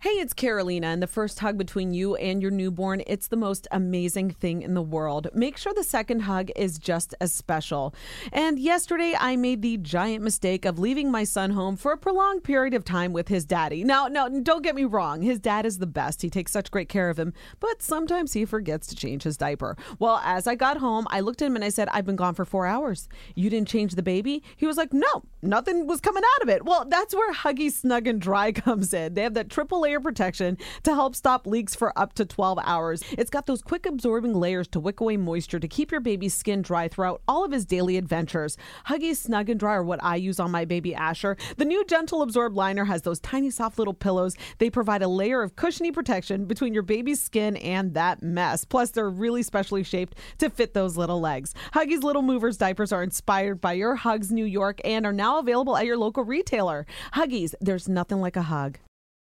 Hey, it's Carolina, and the first hug between you and your newborn, it's the most amazing thing in the world. Make sure the second hug is just as special. And yesterday, I made the giant mistake of leaving my son home for a prolonged period of time with his daddy. Now, don't get me wrong. His dad is the best. He takes such great care of him, but sometimes he forgets to change his diaper. Well, as I got home, I looked at him and I said, I've been gone for 4 hours. You didn't change the baby? He was like, no, nothing was coming out of it. Well, that's where Huggies Snug and Dry comes in. They have that triple layer protection to help stop leaks for up to 12 hours. It's got those quick absorbing layers to wick away moisture to keep your baby's skin dry throughout all of his daily adventures. Huggies Snug and Dry are what I use on my baby Asher. The new Gentle Absorb liner has those tiny soft little pillows. They provide a layer of cushiony protection between your baby's skin and that mess. Plus, they're really specially shaped to fit those little legs. Huggies Little Movers diapers are inspired by your Hugs New York and are now available at your local retailer. Huggies, there's nothing like a hug.